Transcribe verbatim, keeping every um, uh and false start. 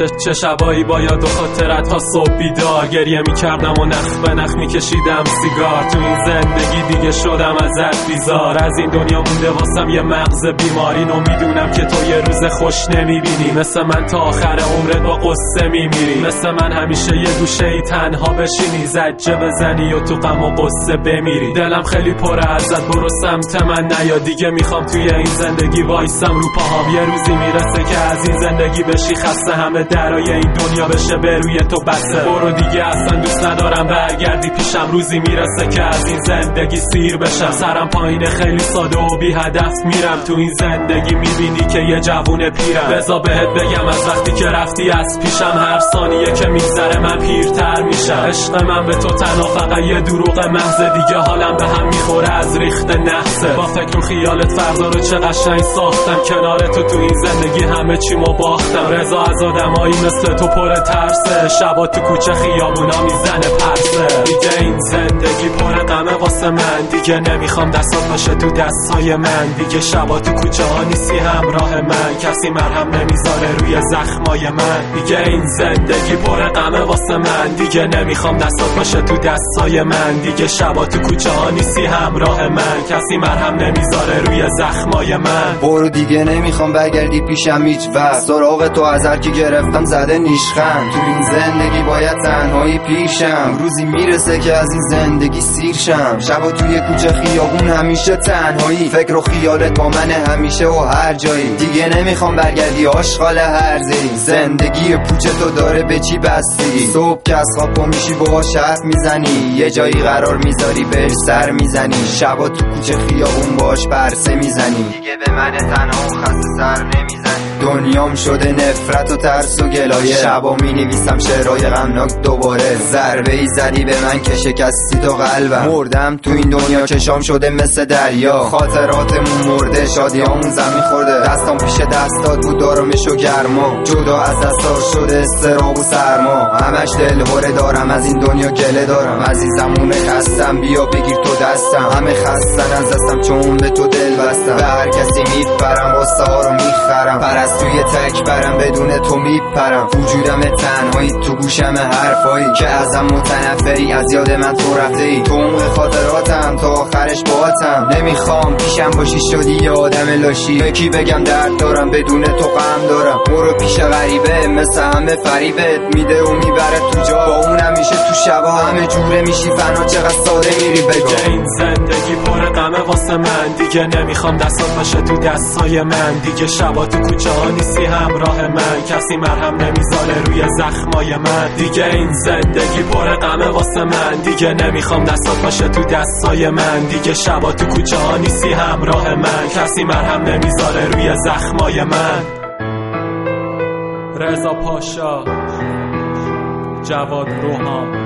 چه, چه شبایی با یاد و خاطرت ها صبح بیدار گریه میکردم و نخ به نخ میکشیدم سیگار. تو این زندگی دیگه شدم ازت بیزار، از این دنیا مونده واسم یه مغز بیماری. نو میدونم که تو یه روز خوش نمیبینی، مثل من تا آخر عمرت با قصه میمیری. مثل من همیشه یه گوشه ای تنها بشینی، زجه بزنی و تو غم و قصه بمیری. دلم خیلی پره ازت، برو سمت من نیا دیگه. میخوام توی این زندگی وایسم رو پاهام، یه روزی میرسه که از این زندگی بشی خسته، همه درای این دنیا بشه به روی تو بسه. برو دیگه اصلا دوست ندارم برگردی پیشم، روزی میرسه که از این زندگی سیر بشم. سرم پایینه خیلی ساده و بی هدف میرم، تو این زندگی میبینی که یه جوون پیرم. بذار بهت بگم از وقتی که رفتی از پیشم، هر ثانیه که میگذره من پیرتر میشم. عشق من به تو تنها فقط یه دروغ محض، دیگه حالم به هم میخوره از ریخت نحسه. با فکر و خیالت فردا رو چه قشنگ ساختم، کنار تو تو این زندگی همه چیمو باختم. رضا از آدمایی مثل تو پر ترسه، شبا تو کوچه خیابونا میزنه پرسه. دیگه این زندگی پر غمه واسه من، دیگه نمیخوام دستات باشه تو دستای من. دیگه شبا تو کوچه ها نیستی همراه من، کسی مرهم نمیذاره روی زخمای من. دیگه این زندگی پر غمه واسه من، دیگه نمیخوام دستات باشه تو دستای من. دیگه شبا تو کوچه ها نیستی همراه من، کسی مرهم نمیذاره روی زخمای من. برو دیگه نمیخوام برگردی پیشم هیچ وقت، سراغ تو از هر کی گرفتم زده نیشخند. تو این زندگی باید تنهایی پیشم، روزی میرسه که از این زندگی سیر شم. شبا توی کوچه خیابون همیشه تنهایی، فکر و خیالت با من همیشه و هر جایی. دیگه نمیخوام برگردی آشغال هرزی، زندگی پوچه تو داره به چی بستی. صبح که از خواب پا میشی باهاش حرف میزنی، یه جایی قرار میذاری بهش سر میزنی. شبا تو کوچه خیابون باهاش پرسه میزنی، دیگه به من تنها و خسته سر نمیزنی. دنیام شده نفرت و ترس و گلایه، شبا می نویسم شعرهای غمناک دوباره. ضربه ای زدی به من که شکستی تو قلبم، مردم تو این دنیا چشام شده مثل دریا. خاطراتمون مرده، شادیامون زمین خورده، دستام پیش دستات بود آرامش و گرما. جدا از دستار شده استراب و سرما، همش دلهوره دارم از این دنیا گله دارم. عزیزمون خستم بیا بگیر تو دستم، همه خستن از دستم چون به تو دل بستم. به هر کسی میپرم واسه ها رو میخرم، توی تک برم بدون تو میپرم. وجودم تنهایی تو گوشم حرفایی که ازم متنفری، از یاد من تو رفته ای. تو عمق خاطراتم تا آخرش باهاتم، نمیخوام پیشم باشی شدی یه آدم لاشی. به کی بگم درد دارم بدون تو غم دارم. برو پیش غریبه مثل همه فریبت میده و میبره تو جا، با اون همیشه تو شبا همه جوره میشی فنا. چقدر ساده میری بگو این زندگی پر غمه واسه من، دیگه نمیخوام دستات باشه تو دستای من. دیگه شبا تو کوچه ها نیستی همراه من، کسی مرهم نمیذاره روی زخمای من. دیگه این زندگی پر غمه واسه من، دیگه نمیخوام دستات باشه تو دستای من. دیگه شبا تو کوچه ها نیستی همراه من، کسی مرهم نمیذاره روی زخمای من. رضا پاشا، جواد روحان.